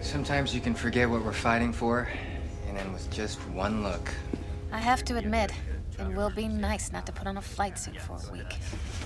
Sometimes you can forget what we're fighting for, and then with just one look. I have to admit, it will be nice not to put on a flight suit for a week.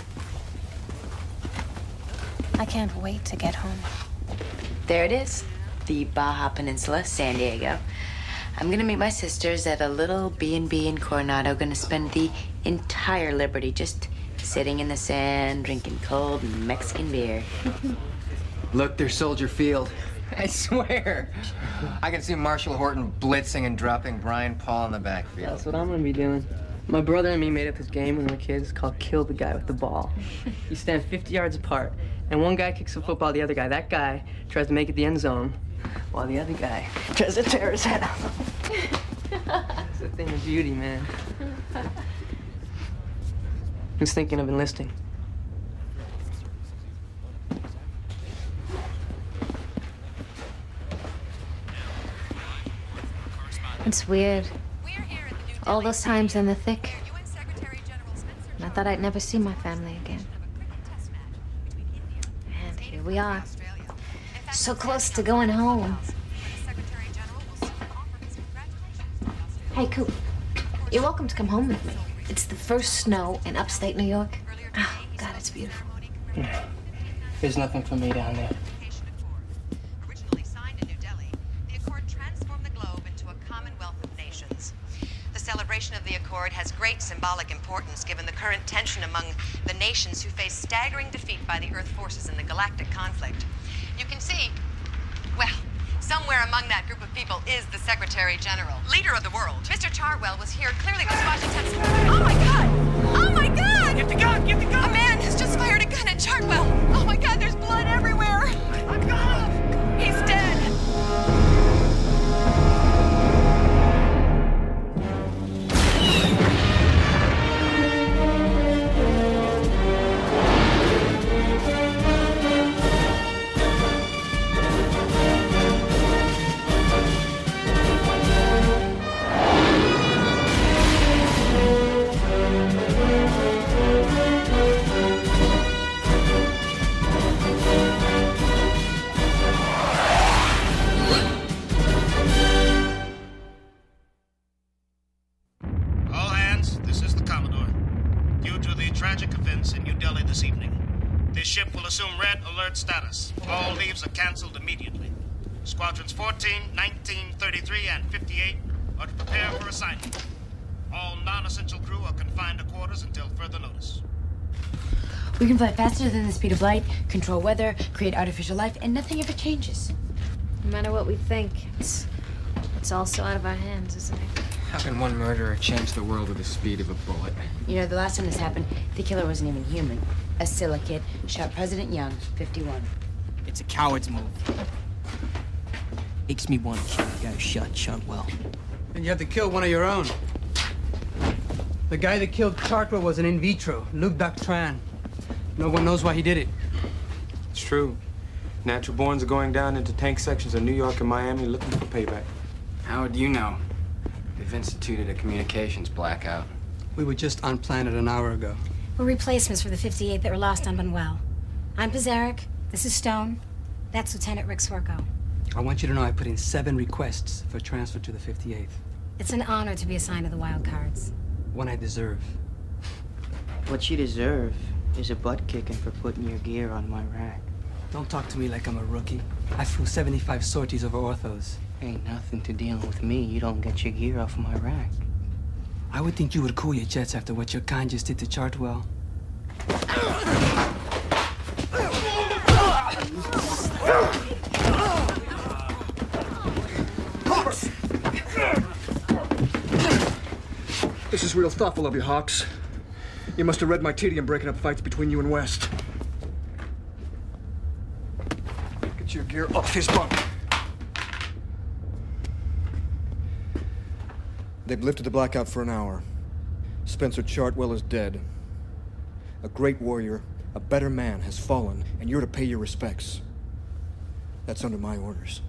I can't wait to get home. There it is, the Baja Peninsula, San Diego. I'm gonna meet my sisters at a little B&B in Coronado. Gonna spend the entire Liberty just sitting in the sand, drinking cold Mexican beer. Look, there's Soldier Field. I swear. I can see Marshall Horton blitzing and dropping Brian Paul in the backfield. That's what I'm gonna be doing. My brother and me made up this game when we were kids called Kill the Guy with the Ball. You stand 50 yards apart, and one guy kicks the football the other guy. That guy tries to make it the end zone, while the other guy tries to tear his head off. It's a thing of beauty, man. Who's thinking of enlisting? It's weird. All those times in the thick. And I thought I'd never see my family again. And here we are. So close to going home. Hey, Coop. You're welcome to come home with me. It's the first snow in upstate New York. Oh, God, it's beautiful. Yeah. There's nothing for me down there. The celebration of the Accord has great symbolic importance given the current tension among the nations who face staggering defeat by the Earth forces in the galactic conflict. You can see, well, somewhere among that group of people is the Secretary General, leader of the world. Mr. Chartwell was here. Clearly this Washington... Oh, my God! Oh, my God! Get the gun! Get the gun! A man has just fired a gun at Chartwell. Oh, my God, there's blood everywhere. A gun! He's dead. Status. All leaves are canceled immediately. Squadrons 14, 19, 33, and 58 are to prepare for assignment. All non-essential crew are confined to quarters until further notice. We can fly faster than the speed of light, control weather, create artificial life, and nothing ever changes. No matter what we think, it's also out of our hands, isn't it? How can one murderer change the world with the speed of a bullet? You know, the last time this happened, the killer wasn't even human. A silicate shot President Young, 51. It's a coward's move. Makes me want to kill the guy who shot Chartwell. And you have to kill one of your own. The guy that killed Chartwell was an in vitro, Luc Doctran. No one knows why he did it. It's true. Natural borns are going down into tank sections of New York and Miami looking for payback. How would you know? They've instituted a communications blackout. We were just on planet an hour ago. We're replacements for the 58 that were lost on Manuel. I'm Pizarnik. This is Stone. That's Lieutenant Rick Swerko. I want you to know I put in 7 requests for transfer to the 58th. It's an honor to be assigned to the Wild Cards. One I deserve. What you deserve is a butt kicking for putting your gear on my rack. Don't talk to me like I'm a rookie. I flew 75 sorties over orthos. Ain't nothing to dealing with me. You don't get your gear off my rack. I would think you would cool your jets after what your kind just did to Chartwell. This is real thoughtful of you, Hawks. You must have read my tedium breaking up fights between you and West. Get your gear off his bunk. They've lifted the blackout for an hour. Spencer Chartwell is dead. A great warrior, a better man has fallen, and you're to pay your respects. That's under my orders.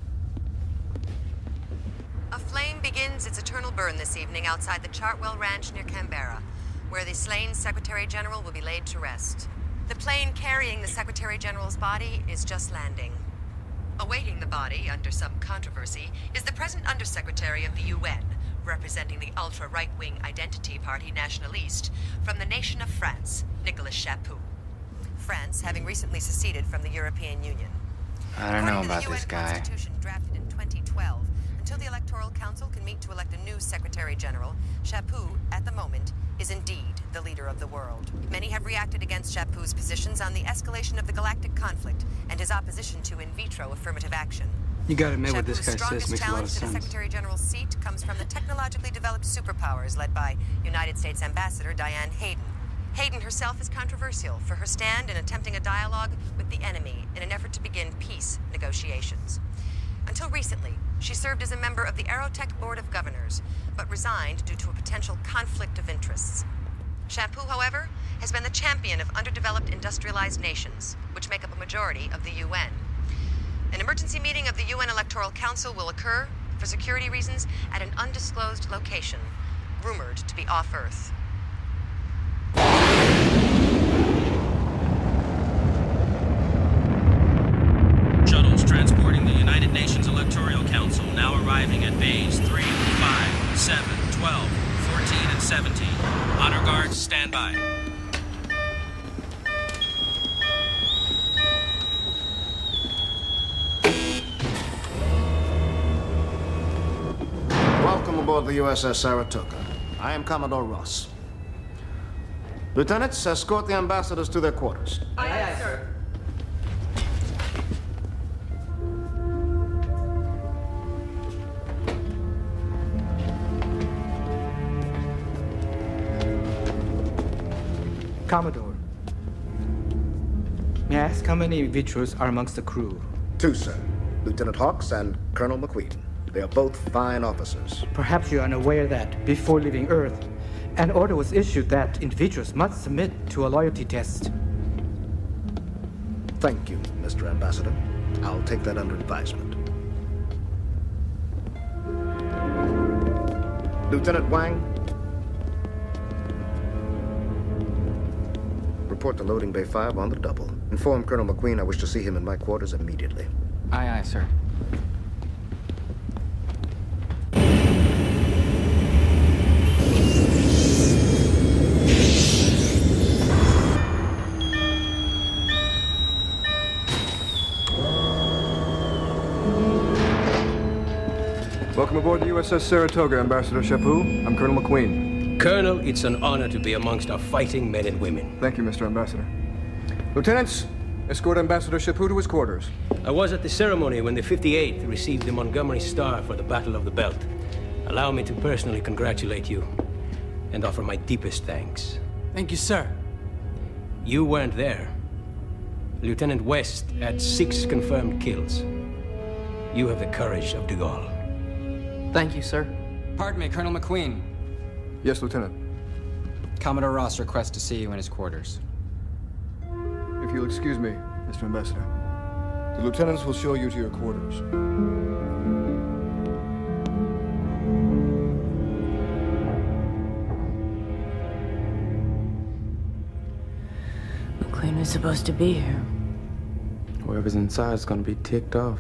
A flame begins its eternal burn this evening outside the Chartwell Ranch near Canberra, where the slain Secretary General will be laid to rest. The plane carrying the Secretary General's body is just landing. Awaiting the body under some controversy is the present Undersecretary of the UN, representing the ultra-right-wing Identity Party Nationaliste from the nation of France, Nicolas Chaput. France having recently seceded from the European Union. I don't know According to about the this UN guy. Constitution drafted in 2012, until the Electoral Council can meet to elect a new Secretary General, Chaput, at the moment, is indeed the leader of the world. Many have reacted against Chaput's positions on the escalation of the galactic conflict and his opposition to in vitro affirmative action. You gotta admit what this Chaput's guy says strongest makes a lot of challenge to the sense. Secretary General's seat comes from the technologically developed superpowers led by United States Ambassador Diane Hayden. Hayden herself is controversial for her stand in attempting a dialogue with the enemy in an effort to begin peace negotiations. Until recently, she served as a member of the Aerotech Board of Governors, but resigned due to a potential conflict of interests. Chaput, however, has been the champion of underdeveloped industrialized nations, which make up a majority of the UN. An emergency meeting of the UN Electoral Council will occur, for security reasons, at an undisclosed location, rumored to be off-Earth. Shuttles transporting the United Nations Electoral Council now arriving at bays 3, 5, 7, 12, 14, and 17. Honor guards, stand by. Welcome aboard the USS Saratoga. I am Commodore Ross. Lieutenants, escort the ambassadors to their quarters. Aye, aye, sir. Commodore, may I ask how many Vitros are amongst the crew? 2, sir. Lieutenant Hawks and Colonel McQueen. They are both fine officers. Perhaps you are unaware that, before leaving Earth, an order was issued that individuals must submit to a loyalty test. Thank you, Mr. Ambassador. I'll take that under advisement. Lieutenant Wang, report to loading bay 5 on the double. Inform Colonel McQueen I wish to see him in my quarters immediately. Aye, aye, sir. Welcome aboard the USS Saratoga, Ambassador Chaput. I'm Colonel McQueen. Colonel, it's an honor to be amongst our fighting men and women. Thank you, Mr. Ambassador. Lieutenants, escort Ambassador Chaput to his quarters. I was at the ceremony when the 58th received the Montgomery Star for the Battle of the Belt. Allow me to personally congratulate you and offer my deepest thanks. Thank you, sir. You weren't there. Lieutenant West had 6 confirmed kills. You have the courage of de Gaulle. Thank you, sir. Pardon me, Colonel McQueen. Yes, Lieutenant. Commodore Ross requests to see you in his quarters. If you'll excuse me, Mr. Ambassador. The lieutenants will show you to your quarters. McQueen was supposed to be here. Whoever's inside is gonna be ticked off.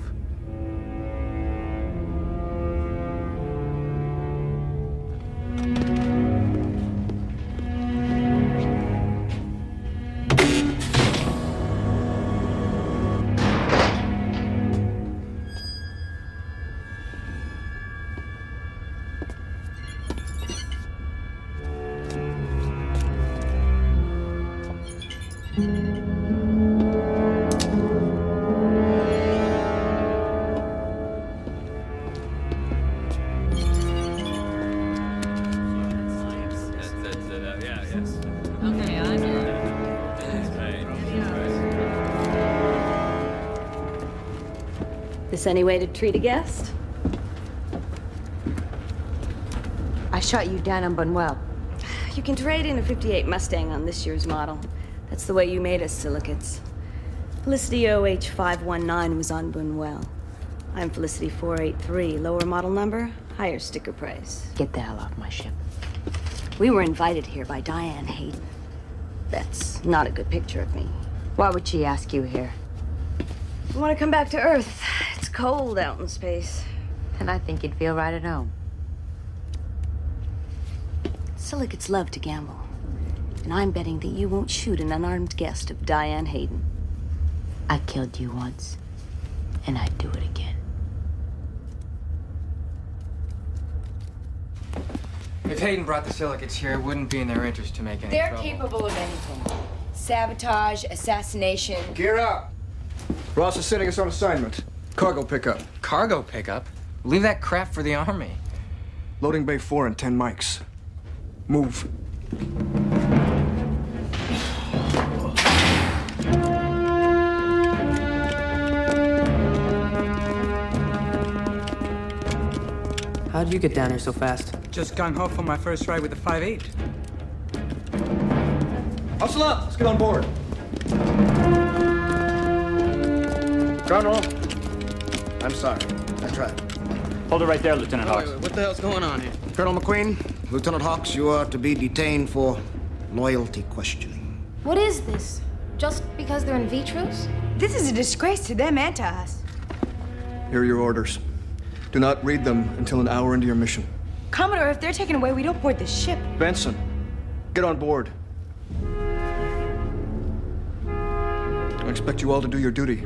This any way to treat a guest? I shot you down on Bunuel. You can trade in a 58 Mustang on this year's model. That's the way you made us silicates. Felicity OH519 was on Bunuel. I'm Felicity 483, lower model number, higher sticker price. Get the hell off my ship. We were invited here by Diane Hayden. That's not a good picture of me. Why would she ask you here? You want to come back to Earth? It's cold out in space. And I think you'd feel right at home. Silicates love to gamble. And I'm betting that you won't shoot an unarmed guest of Diane Hayden. I killed you once, and I'd do it again. If Hayden brought the silicates here, it wouldn't be in their interest to make any They're trouble. capable of anything. Sabotage, assassination. Gear up! Ross is sending us on assignment. Cargo pickup. Cargo pickup? Leave that crap for the Army. Loading Bay 4 and 10 mics. Move. How'd you get down here so fast? Just gung-ho for my first ride with the 5.8. Hustle up! Let's get on board. Colonel, I'm sorry. I tried. Hold it right there, Lieutenant Hawks. Wait, what the hell's going on here? Colonel McQueen, Lieutenant Hawks, you are to be detained for loyalty questioning. What is this? Just because they're in vitros? This is a disgrace to them and to us. Here are your orders. Do not read them until an hour into your mission. Commodore, if they're taken away, we don't board the ship. Benson, get on board. I expect you all to do your duty.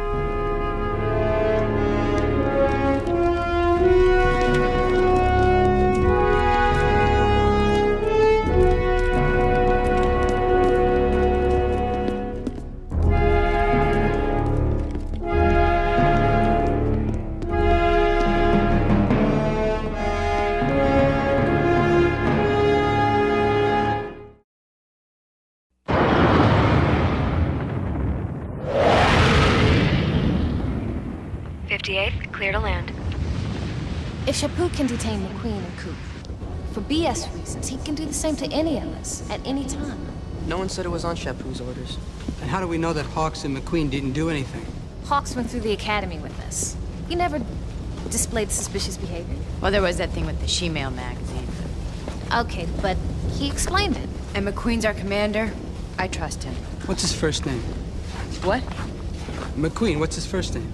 Clear to land. If Chaput can detain McQueen and Coop, for BS reasons, he can do the same to any of us at any time. No one said it was on Chaput's orders. And how do we know that Hawks and McQueen didn't do anything? Hawks went through the academy with us. He never displayed suspicious behavior. Well, there was that thing with the She-Mail magazine. Okay, but he explained it. And McQueen's our commander. I trust him. What's his first name? What? McQueen, what's his first name?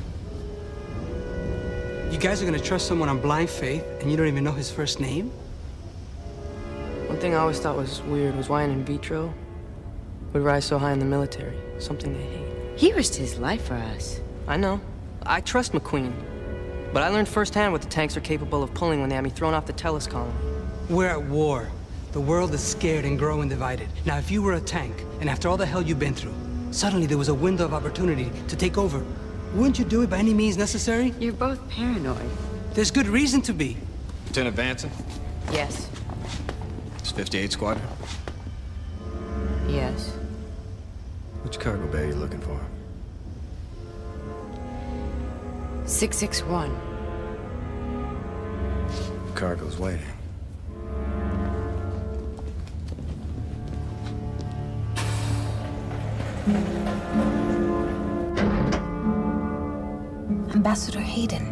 You guys are gonna trust someone on blind faith and you don't even know his first name? One thing I always thought was weird was why an in vitro would rise so high in the military. Something they hate. He risked his life for us. I know. I trust McQueen. But I learned firsthand what the tanks are capable of pulling when they had me thrown off the Tellus colony. We're at war. The world is scared and growing divided. Now, if you were a tank, and after all the hell you've been through, suddenly there was a window of opportunity to take over, wouldn't you do it by any means necessary? You're both paranoid. There's good reason to be. Lieutenant Vanson? Yes. It's 58 Squadron? Yes. Which cargo bay are you looking for? 661. Cargo's waiting. Ambassador Hayden.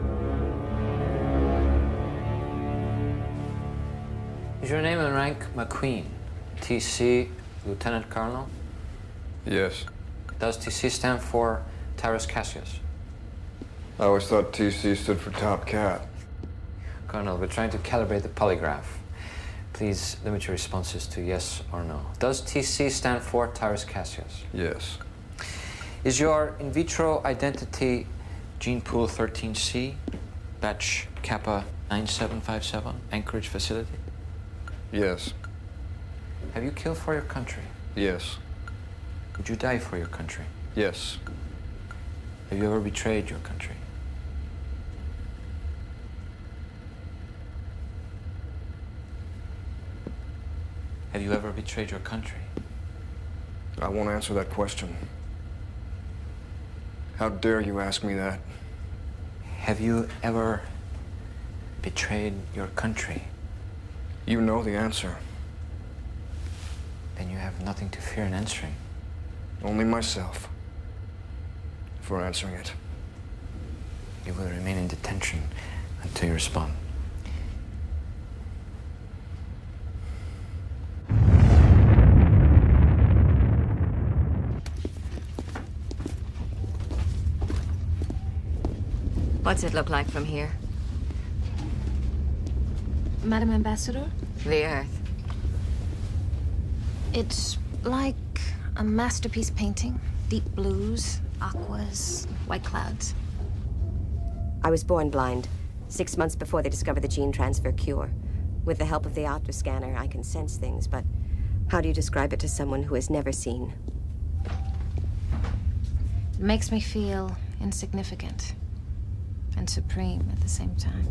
Is your name and rank McQueen? TC, Lieutenant Colonel? Yes. Does TC stand for Tyrus Cassius? I always thought TC stood for Top Cat. Colonel, we're trying to calibrate the polygraph. Please limit your responses to yes or no. Does TC stand for Tyrus Cassius? Yes. Is your in vitro identity Gene Pool 13C, batch Kappa 9757, Anchorage facility? Yes. Have you killed for your country? Yes. Would you die for your country? Yes. Have you ever betrayed your country? Have you ever betrayed your country? I won't answer that question. How dare you ask me that? Have you ever betrayed your country? You know the answer. Then you have nothing to fear in answering. Only myself. For answering it. You will remain in detention until you respond. What's it look like from here? Madam Ambassador? The Earth. It's like a masterpiece painting. Deep blues, aquas, white clouds. I was born blind, 6 months before they discovered the gene transfer cure. With the help of the opto scanner, I can sense things, but how do you describe it to someone who has never seen? It makes me feel insignificant and supreme at the same time.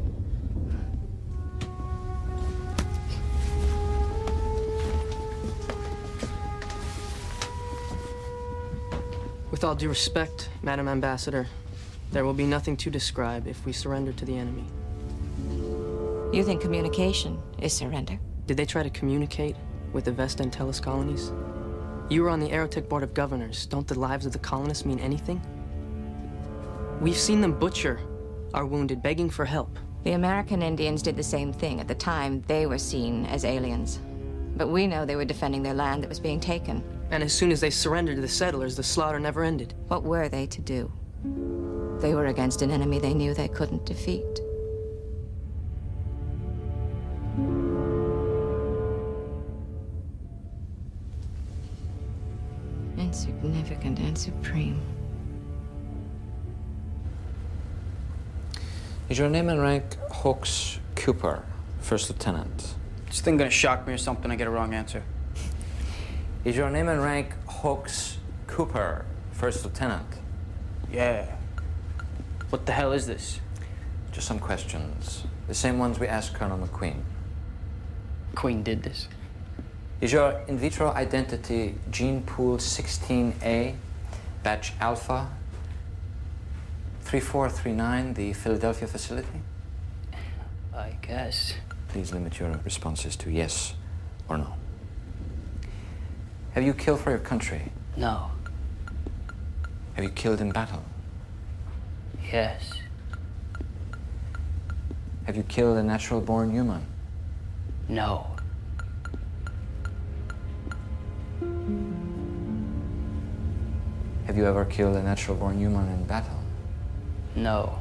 With all due respect, Madam Ambassador, there will be nothing to describe if we surrender to the enemy. You think communication is surrender? Did they try to communicate with the Vesta and Tellus colonies? You were on the Aerotech Board of Governors. Don't the lives of the colonists mean anything? We've seen them butcher our wounded, begging for help. The American Indians did the same thing. At the time, they were seen as aliens. But we know they were defending their land that was being taken. And as soon as they surrendered to the settlers, the slaughter never ended. What were they to do? They were against an enemy they knew they couldn't defeat. Insignificant and supreme. Is your name and rank Hawks Cooper, First Lieutenant? This thing gonna shock me or something? I get a wrong answer. Is your name and rank Hawks Cooper, First Lieutenant? Yeah. What the hell is this? Just some questions. The same ones we asked Colonel McQueen. Queen did this. Is your in vitro identity gene pool 16A, batch alpha, 3439, the Philadelphia facility? I guess. Please limit your responses to yes or no. Have you killed for your country? No. Have you killed in battle? Yes. Have you killed a natural-born human? No. Have you ever killed a natural-born human in battle? No.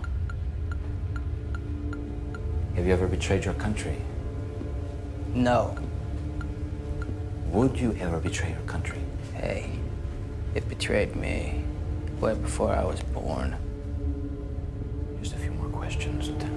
Have you ever betrayed your country? No. Would you ever betray your country? Hey, it betrayed me way before I was born. Just a few more questions, Lieutenant.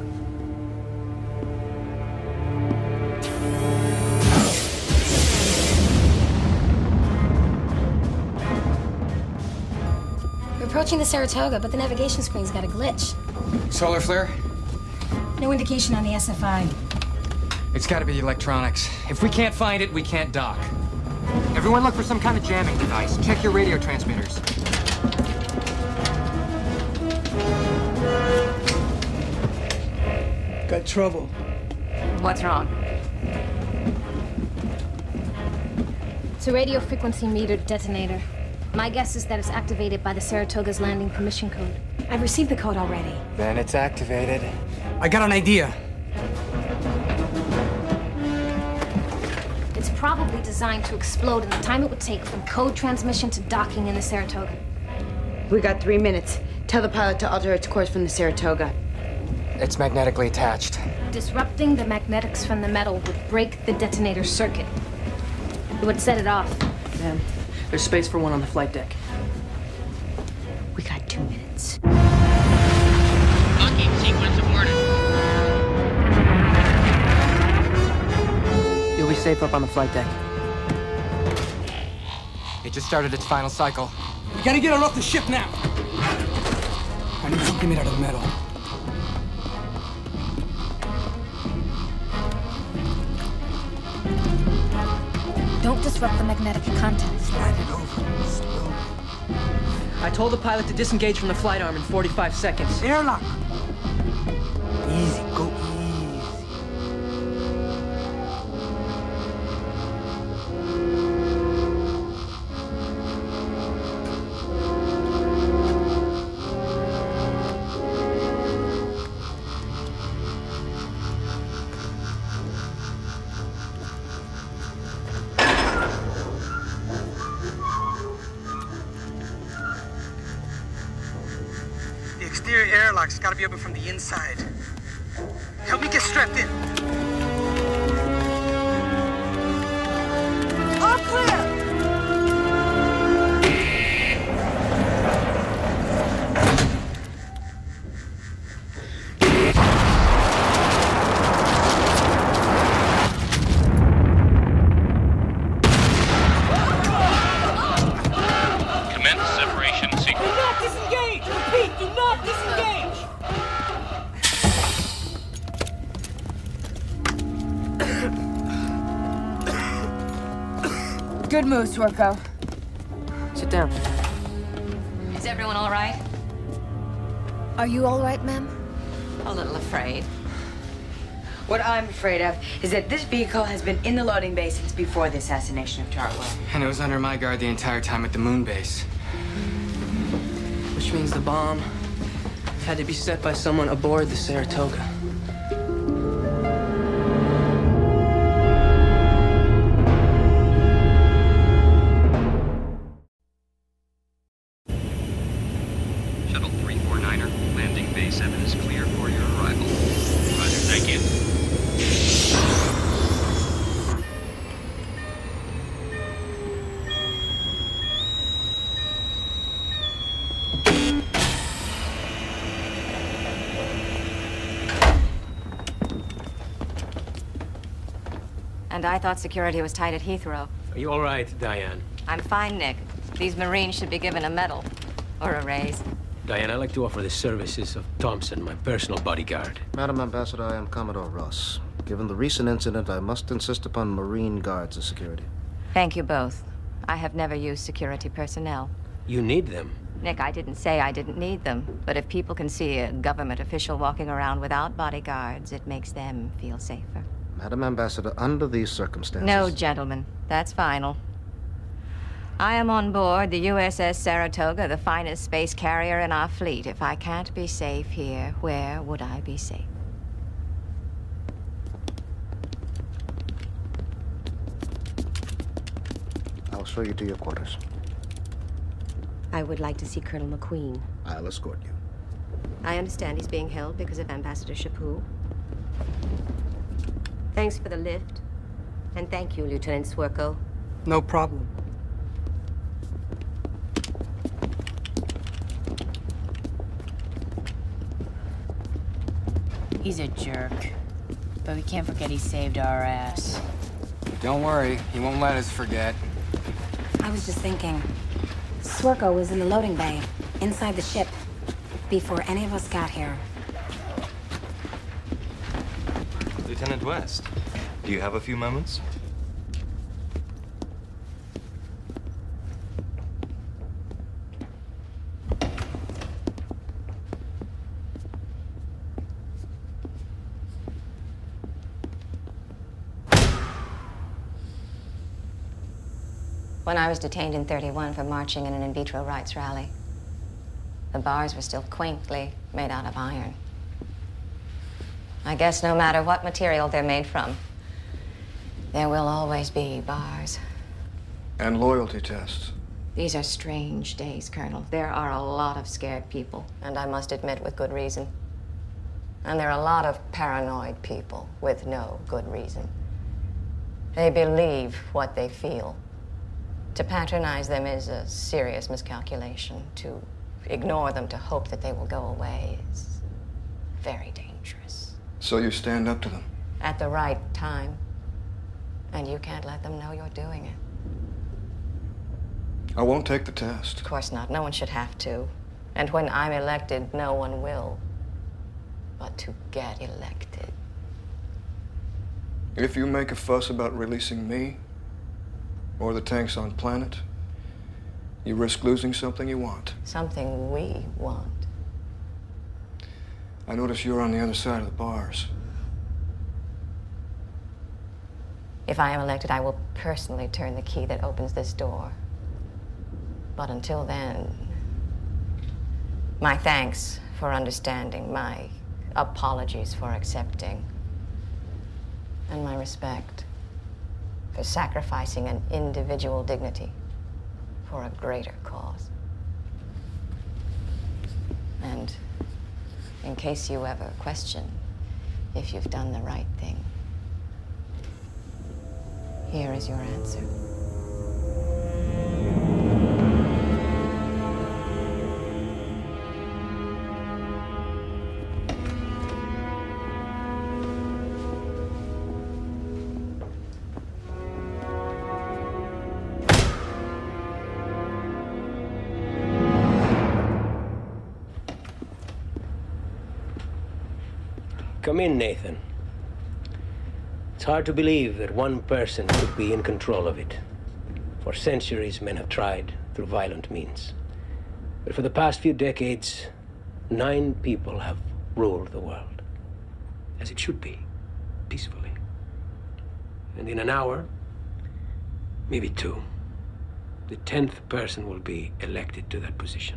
We're approaching the Saratoga, but the navigation screen's got a glitch. Solar flare? No indication on the SFI. It's gotta be the electronics. If we can't find it, we can't dock. Everyone look for some kind of jamming device. Check your radio transmitters. Got trouble. What's wrong? It's a radio frequency meter detonator. My guess is that it's activated by the Saratoga's landing permission code. I've received the code already. Then it's activated. I got an idea. It's probably designed to explode in the time it would take from code transmission to docking in the Saratoga. We got 3 minutes. Tell the pilot to alter its course from the Saratoga. It's magnetically attached. Disrupting the magnetics from the metal would break the detonator circuit. It would set it off. Man, there's space for one on the flight deck. We got 2 minutes. Docking sequence aborted. You'll be safe up on the flight deck. It just started its final cycle. We gotta get her off the ship now. I need something made out of metal. Don't disrupt the magnetic content. Slide it over. Slow. I told the pilot to disengage from the flight arm in 45 seconds. Airlock. Easy, go easy. exterior airlock's gotta be open from the inside. Help me get strapped in. All clear! Good move, Swerko. Sit down. Is everyone all right? Are you all right, ma'am? A little afraid. What I'm afraid of is that this vehicle has been in the loading bay since before the assassination of Chartwell. And it was under my guard the entire time at the moon base. Which means the bomb had to be set by someone aboard the Saratoga. Shuttle 349er, landing bay 7 is clear for your arrival. Roger, thank you. And I thought security was tight at Heathrow. Are you all right, Diane? I'm fine, Nick. These Marines should be given a medal. Or a raise. Diane, I'd like to offer the services of Thompson, my personal bodyguard. Madam Ambassador, I am Commodore Ross. Given the recent incident, I must insist upon Marine guards as security. Thank you both. I have never used security personnel. You need them. Nick, I didn't say I didn't need them. But if people can see a government official walking around without bodyguards, it makes them feel safer. Madam Ambassador, under these circumstances... No, gentlemen. That's final. I am on board the USS Saratoga, the finest space carrier in our fleet. If I can't be safe here, where would I be safe? I'll show you to your quarters. I would like to see Colonel McQueen. I'll escort you. I understand he's being held because of Ambassador Chaput. Thanks for the lift. And thank you, Lieutenant Swerko. No problem. He's a jerk. But we can't forget he saved our ass. Don't worry, he won't let us forget. I was just thinking. Swerko was in the loading bay, inside the ship, before any of us got here. Lieutenant West, do you have a few moments? When I was detained in 31 for marching in an in vitro rights rally, the bars were still quaintly made out of iron. I guess no matter what material they're made from, there will always be bars. And loyalty tests. These are strange days, Colonel. There are a lot of scared people, and I must admit with good reason. And there are a lot of paranoid people with no good reason. They believe what they feel. To patronize them is a serious miscalculation. To ignore them, to hope that they will go away is very dangerous. So you stand up to them? At the right time. And you can't let them know you're doing it. I won't take the test. Of course not. No one should have to. And when I'm elected, no one will. But to get elected. If you make a fuss about releasing me, or the tanks on planet, you risk losing something you want. Something we want. I notice you're on the other side of the bars. If I am elected, I will personally turn the key that opens this door. But until then, my thanks for understanding, my apologies for accepting, and my respect for sacrificing an individual dignity for a greater cause. And in case you ever question if you've done the right thing. Here is your answer. Come in, Nathan. It's hard to believe that one person could be in control of it. For centuries, men have tried through violent means. But for the past few decades, 9 people have ruled the world. As it should be, peacefully. And in an hour, maybe 2, the 10th person will be elected to that position.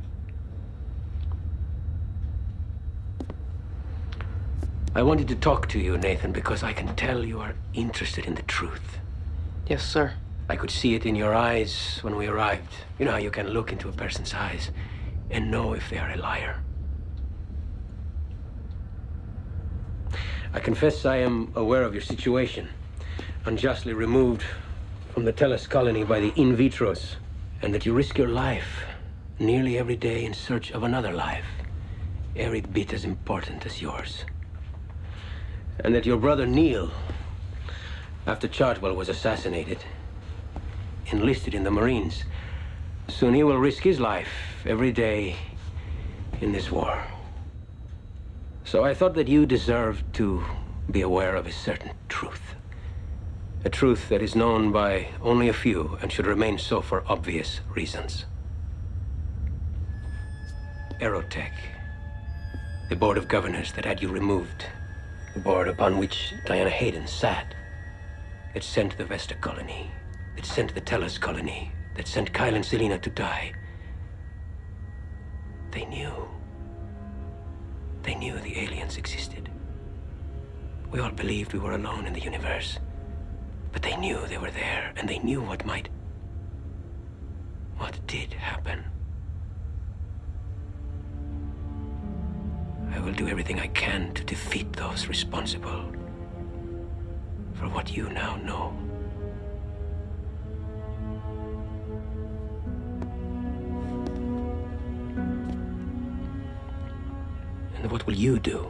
I wanted to talk to you, Nathan, because I can tell you are interested in the truth. Yes, sir. I could see it in your eyes when we arrived. You know how you can look into a person's eyes and know if they are a liar. I confess I am aware of your situation. Unjustly removed from the Tellus colony by the in vitros, and that you risk your life nearly every day in search of another life, every bit as important as yours. And that your brother Neil, after Chartwell was assassinated, enlisted in the Marines. Soon he will risk his life every day in this war. So I thought that you deserved to be aware of a certain truth. A truth that is known by only a few and should remain so for obvious reasons. Aerotech, the board of governors that had you removed, the board upon which Diana Hayden sat, it sent the Vesta colony, it sent the Tellus colony, that sent Kyle and Selina to die. They knew. They knew the aliens existed. We all believed we were alone in the universe. But they knew they were there, and they knew what did happen. I will do everything I can to defeat those responsible for what you now know. And what will you do?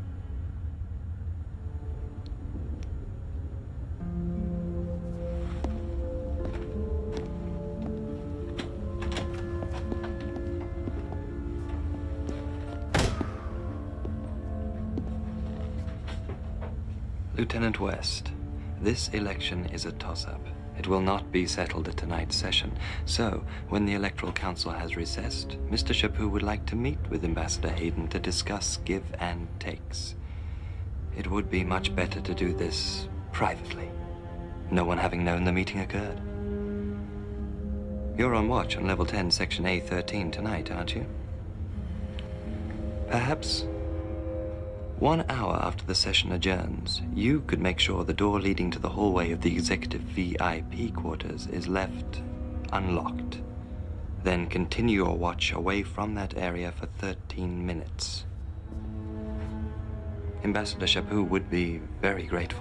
Lieutenant West, this election is a toss-up. It will not be settled at tonight's session. So, when the Electoral Council has recessed, Mr. Chaput would like to meet with Ambassador Hayden to discuss give and takes. It would be much better to do this privately, no one having known the meeting occurred. You're on watch on Level 10, Section A13 tonight, aren't you? Perhaps 1 hour after the session adjourns, you could make sure the door leading to the hallway of the executive VIP quarters is left unlocked. Then continue your watch away from that area for 13 minutes. Ambassador Chaput would be very grateful.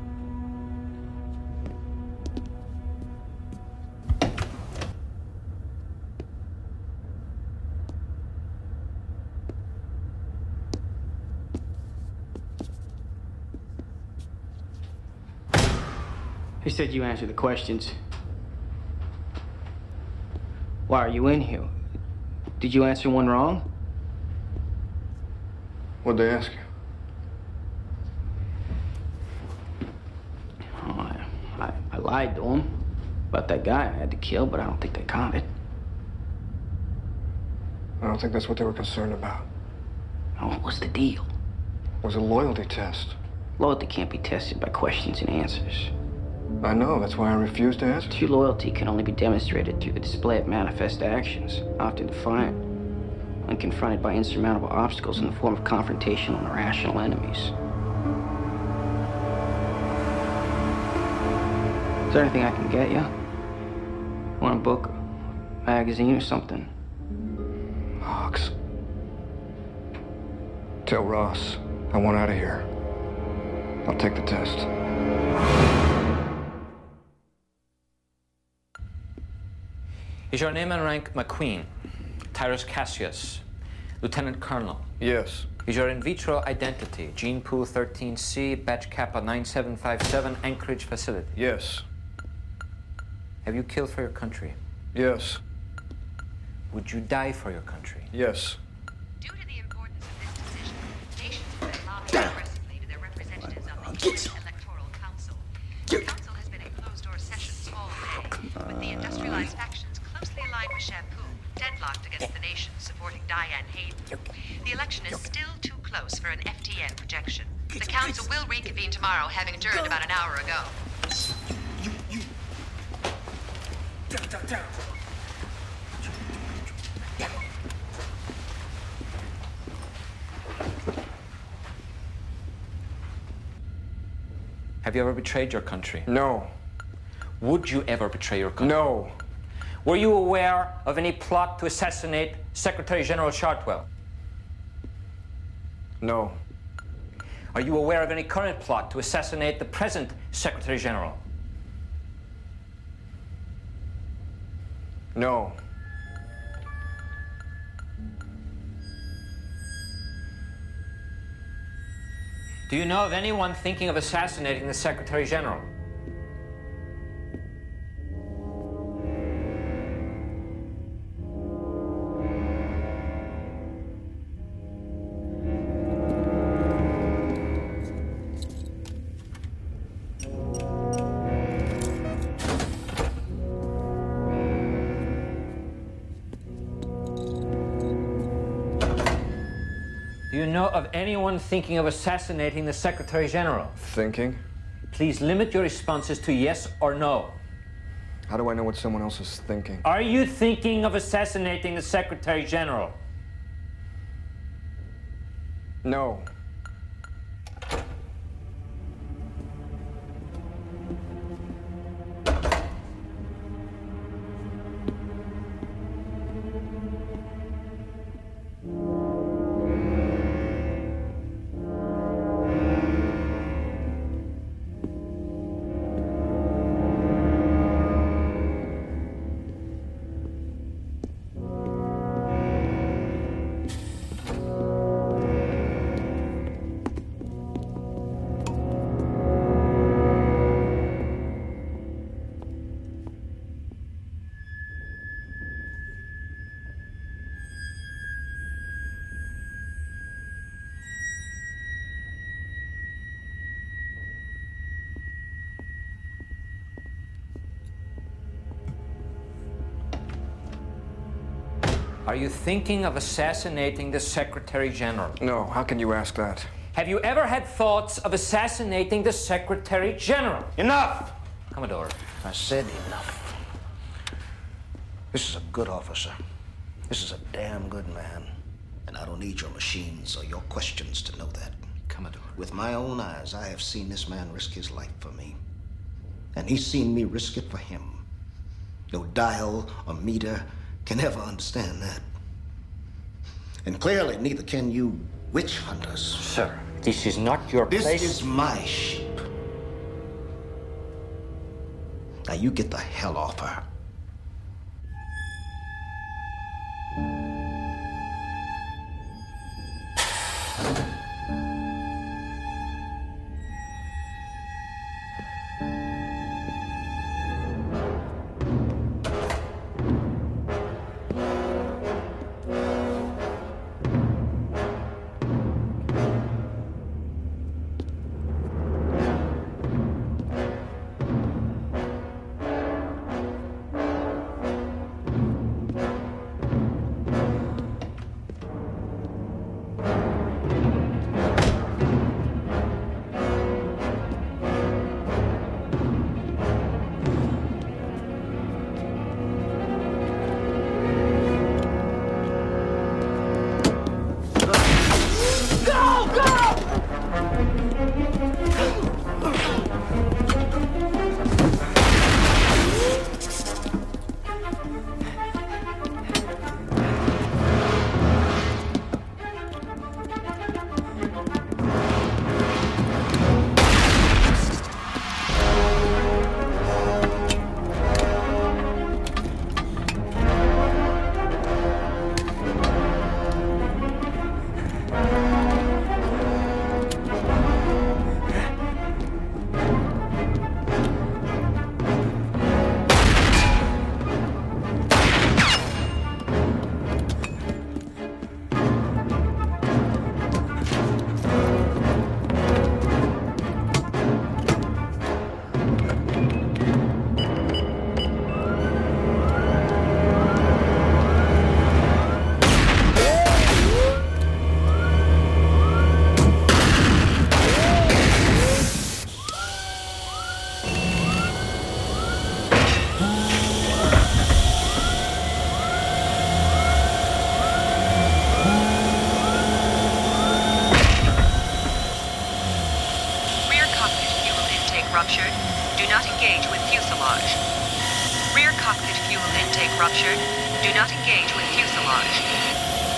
He said you answer the questions. Why are you in here? Did you answer one wrong? What'd they ask you? Oh, I lied to him about that guy I had to kill, but I don't think they caught it. I don't think that's what they were concerned about. Oh, what's the deal? It was a loyalty test. Loyalty can't be tested by questions and answers. I know, that's why I refused to answer. True loyalty can only be demonstrated through the display of manifest actions, often defiant, when confronted by insurmountable obstacles in the form of confrontational and irrational enemies. Is there anything I can get you? Want a book, a magazine, or something? Hawks. Tell Ross I want out of here. I'll take the test. Is your name and rank McQueen? Tyrus Cassius? Lieutenant Colonel? Yes. Is your in vitro identity Gene Pool 13C, Batch Kappa 9757, Anchorage facility? Yes. Have you killed for your country? Yes. Would you die for your country? Yes. Due to the importance of this decision, nations have been lobbying aggressively to their representatives on the U.S. Electoral Council. The council has been in closed-door sessions all day, with the industrialized factions closely aligned with Shampoo, deadlocked against the nations supporting Diane Hayden. The election is still too close for an FTN projection. The council will reconvene tomorrow, having adjourned about an hour ago. Down. Have you ever betrayed your country? No. Would you ever betray your country? No. Were you aware of any plot to assassinate Secretary General Chartwell? No. Are you aware of any current plot to assassinate the present Secretary General? No. Do you know of anyone thinking of assassinating the Secretary General? Do you know of anyone thinking of assassinating the Secretary General? Thinking? Please limit your responses to yes or no. How do I know what someone else is thinking? Are you thinking of assassinating the Secretary General? No. Are you thinking of assassinating the Secretary General? No, how can you ask that? Have you ever had thoughts of assassinating the Secretary General? Enough! Commodore. I said enough. This is a good officer. This is a damn good man. And I don't need your machines or your questions to know that. Commodore. With my own eyes, I have seen this man risk his life for me. And he's seen me risk it for him. No dial or meter can ever understand that. And clearly, neither can you witch hunters. Sir, this is not your place. This is my sheep. Now you get the hell off her. ruptured. Do not engage with fuselage. Rear cockpit fuel intake ruptured. Do not engage with fuselage.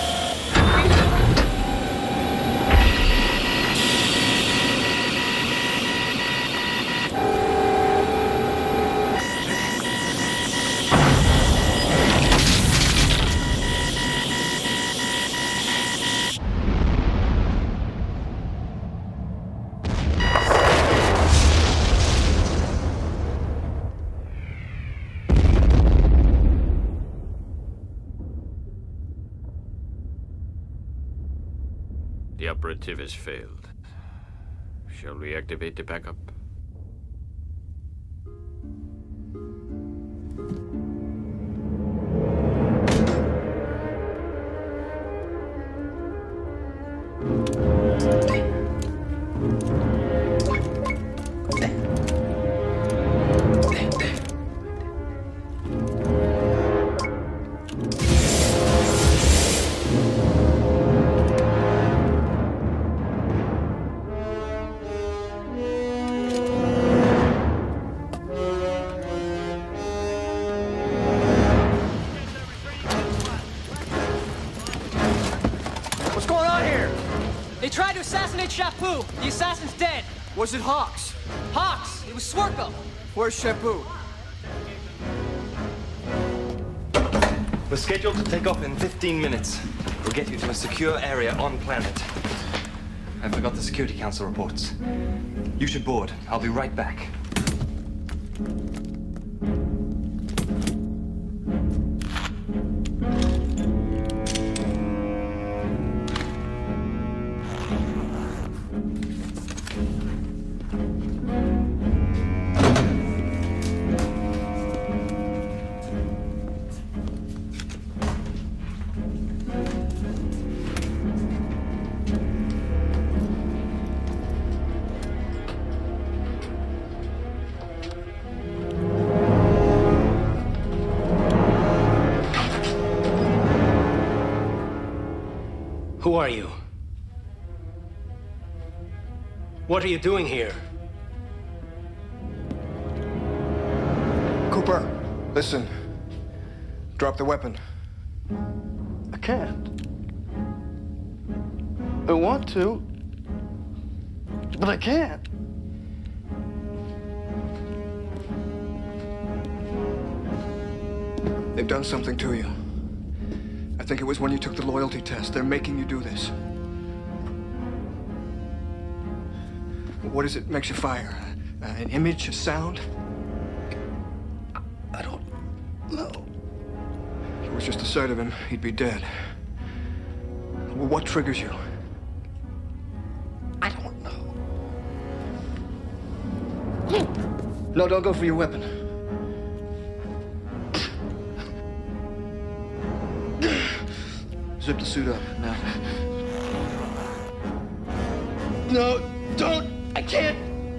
The operative has failed. Shall we activate the backup? What's going on here? They tried to assassinate Chaput. The assassin's dead. Was it Hawks? Hawks! It was Swerko. Where's Chaput? We're scheduled to take off in 15 minutes. We'll get you to a secure area on planet. I forgot the Security Council reports. You should board. I'll be right back. Who are you? What are you doing here? Cooper, listen. Drop the weapon. I can't. I want to, but I can't. They've done something to you. I think it was when you took the loyalty test. They're making you do this. What is it makes you fire? An image, a sound? I don't know. If it was just the sight of him, he'd be dead. Well, what triggers you? I don't know. No, don't go for your weapon. Zip the suit up, now. No, don't! I can't!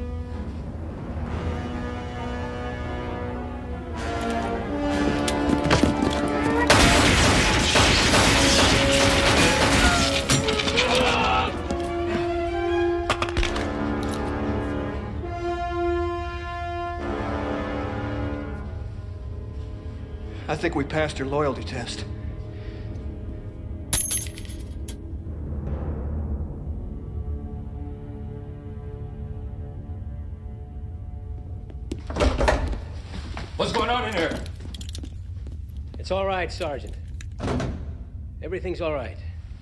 I think we passed your loyalty test. What's going on in here? It's all right, Sergeant. Everything's all right.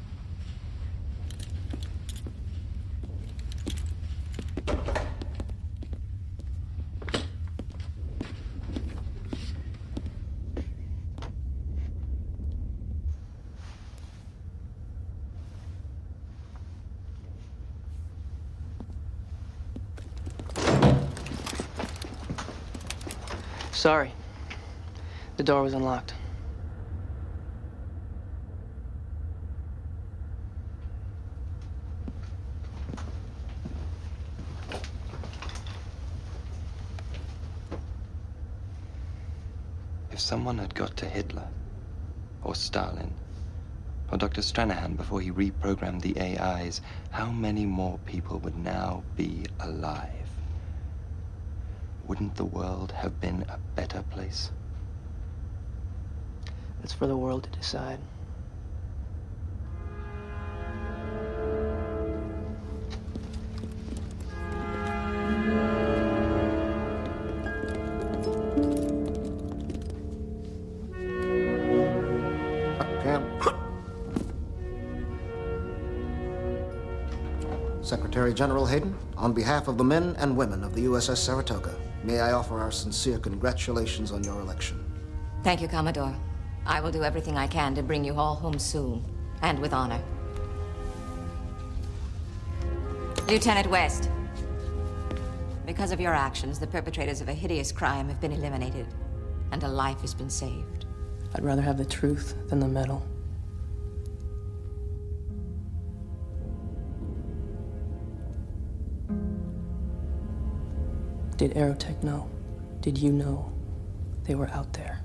Sorry. The door was unlocked. If someone had got to Hitler, or Stalin, or Dr. Stranahan before he reprogrammed the AIs, how many more people would now be alive? wouldn't the world have been a better place? It's for the world to decide. Secretary General Hayden, on behalf of the men and women of the USS Saratoga, may I offer our sincere congratulations on your election. Thank you, Commodore. I will do everything I can to bring you all home soon, and with honor. Lieutenant West, because of your actions, the perpetrators of a hideous crime have been eliminated, and a life has been saved. I'd rather have the truth than the medal. Did Aerotech know? Did you know they were out there?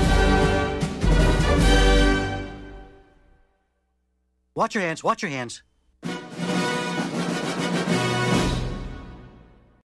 Watch your hands, watch your hands.